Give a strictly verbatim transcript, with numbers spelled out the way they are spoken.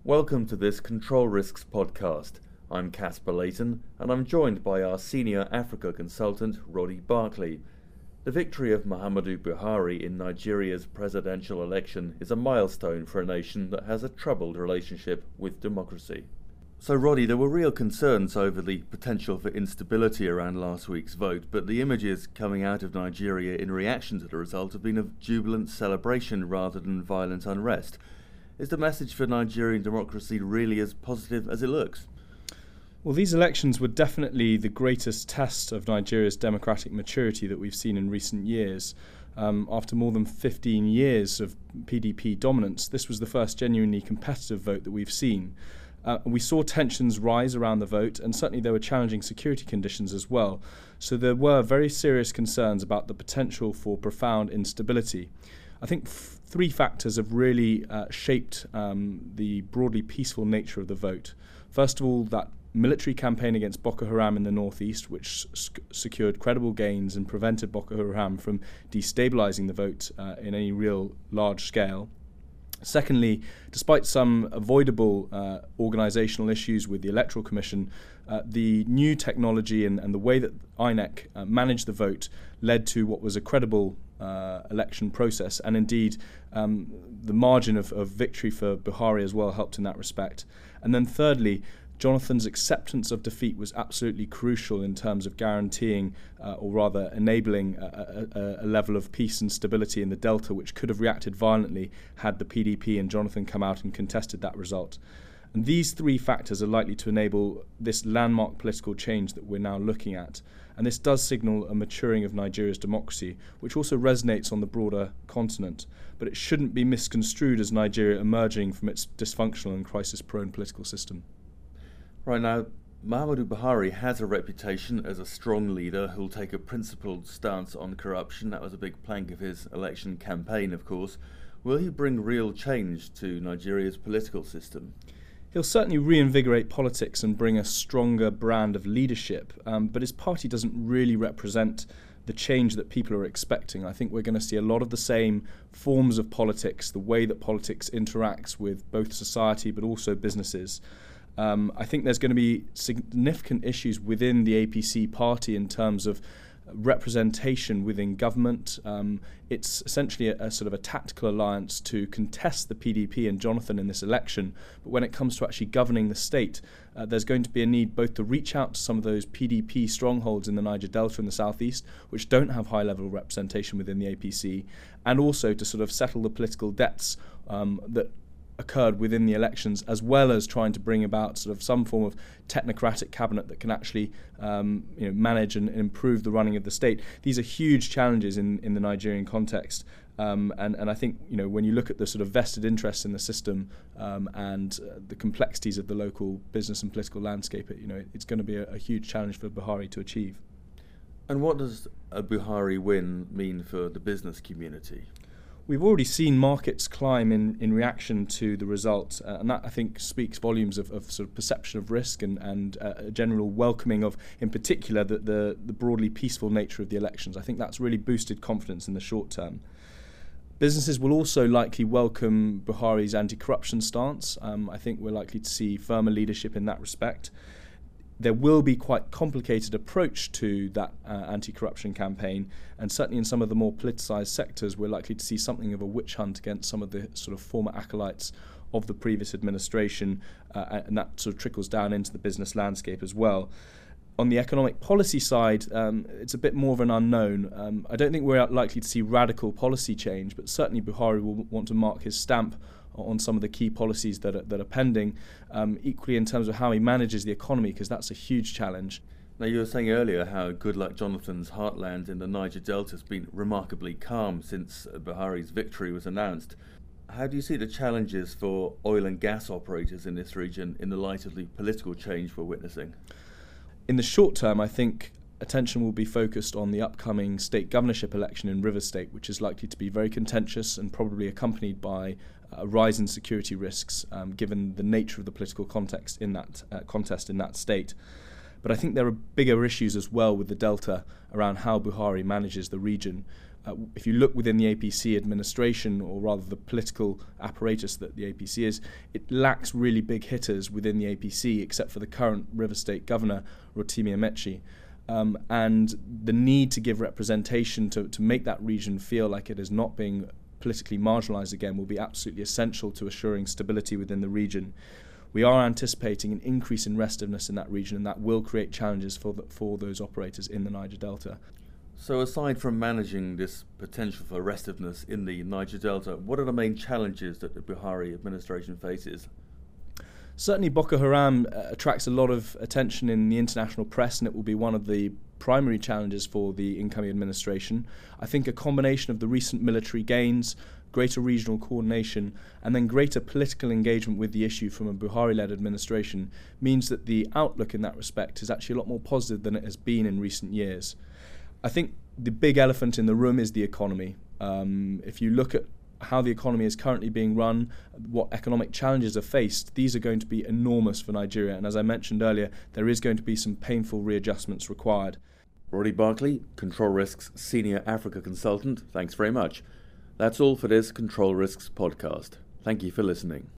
Welcome to this Control Risks podcast. I'm Casper Layton, and I'm joined by our senior Africa consultant, Roddy Barclay. The victory of Muhammadu Buhari in Nigeria's presidential election is a milestone for a nation that has a troubled relationship with democracy. So, Roddy, there were real concerns over the potential for instability around last week's vote, but the images coming out of Nigeria in reaction to the result have been of jubilant celebration rather than violent unrest. Is the message for Nigerian democracy really as positive as it looks? Well, these elections were definitely the greatest test of Nigeria's democratic maturity that we've seen in recent years. Um, after more than fifteen years of P D P dominance, this was the first genuinely competitive vote that we've seen. Uh, we saw tensions rise around the vote, and certainly there were challenging security conditions as well. So there were very serious concerns about the potential for profound instability. I think f- three factors have really uh, shaped um, the broadly peaceful nature of the vote. First of all, that military campaign against Boko Haram in the northeast, which sc- secured credible gains and prevented Boko Haram from destabilizing the vote uh, in any real large scale. Secondly, despite some avoidable uh, organizational issues with the Electoral Commission, uh, the new technology and, and the way that I N E C uh, managed the vote led to what was a credible uh, election process, and indeed um, the margin of, of victory for Buhari as well helped in that respect. And then thirdly, Jonathan's acceptance of defeat was absolutely crucial in terms of guaranteeing, uh, or rather enabling, a, a, a level of peace and stability in the Delta, which could have reacted violently had the P D P and Jonathan come out and contested that result. And these three factors are likely to enable this landmark political change that we're now looking at. And this does signal a maturing of Nigeria's democracy, which also resonates on the broader continent. But it shouldn't be misconstrued as Nigeria emerging from its dysfunctional and crisis-prone political system. Right now, Muhammadu Buhari has a reputation as a strong leader who'll take a principled stance on corruption. That was a big plank of his election campaign, of course. Will he bring real change to Nigeria's political system? He'll certainly reinvigorate politics and bring a stronger brand of leadership, um, but his party doesn't really represent the change that people are expecting. I think we're going to see a lot of the same forms of politics, the way that politics interacts with both society but also businesses. Um, I think there's going to be significant issues within the A P C party in terms of representation within government. Um, it's essentially a, a sort of a tactical alliance to contest the P D P and Jonathan in this election. But when it comes to actually governing the state, uh, there's going to be a need both to reach out to some of those P D P strongholds in the Niger Delta and the southeast, which don't have high-level representation within the A P C, and also to sort of settle the political debts um, that occurred within the elections, as well as trying to bring about sort of some form of technocratic cabinet that can actually um, you know, manage and improve the running of the state. These are huge challenges in, in the Nigerian context, um, and, and I think you know when you look at the sort of vested interests in the system um, and uh, the complexities of the local business and political landscape, you know it's going to be a, a huge challenge for Buhari to achieve. And what does a Buhari win mean for the business community? We've already seen markets climb in, in reaction to the result, uh, and that I think speaks volumes of, of sort of perception of risk and, and uh, a general welcoming of, in particular, the, the, the broadly peaceful nature of the elections. I think that's really boosted confidence in the short term. Businesses will also likely welcome Buhari's anti-corruption stance. Um, I think we're likely to see firmer leadership in that respect. There will be quite complicated approach to that uh, anti-corruption campaign, and certainly in some of the more politicised sectors we're likely to see something of a witch hunt against some of the sort of former acolytes of the previous administration, uh, and that sort of trickles down into the business landscape as well. On the economic policy side, um, it's a bit more of an unknown. Um, I don't think we're likely to see radical policy change, but certainly Buhari will want to mark his stamp on some of the key policies that are, that are pending, um, equally in terms of how he manages the economy, because that's a huge challenge. Now, you were saying earlier how Goodluck Jonathan's heartland in the Niger Delta has been remarkably calm since Buhari's victory was announced. How do you see the challenges for oil and gas operators in this region in the light of the political change we're witnessing? In the short term, I think attention will be focused on the upcoming state governorship election in Rivers State, which is likely to be very contentious and probably accompanied by a rise in security risks, um, given the nature of the political context in that uh, contest in that state. But I think there are bigger issues as well with the Delta around how Buhari manages the region. Uh, if you look within the A P C administration, or rather the political apparatus that the A P C is, it lacks really big hitters within the A P C, except for the current River State Governor, Rotimi Amechi. Um, and the need to give representation to, to make that region feel like it is not being politically marginalised again will be absolutely essential to assuring stability within the region. We are anticipating an increase in restiveness in that region, and that will create challenges for the, for those operators in the Niger Delta. So aside from managing this potential for restiveness in the Niger Delta, what are the main challenges that the Buhari administration faces? Certainly Boko Haram uh, attracts a lot of attention in the international press, and it will be one of the primary challenges for the incoming administration. I think a combination of the recent military gains, greater regional coordination, and then greater political engagement with the issue from a Buhari-led administration means that the outlook in that respect is actually a lot more positive than it has been in recent years. I think the big elephant in the room is the economy. Um, if you look at how the economy is currently being run, what economic challenges are faced, these are going to be enormous for Nigeria. And as I mentioned earlier, there is going to be some painful readjustments required. Roddy Barclay, Control Risks Senior Africa Consultant, thanks very much. That's all for this Control Risks podcast. Thank you for listening.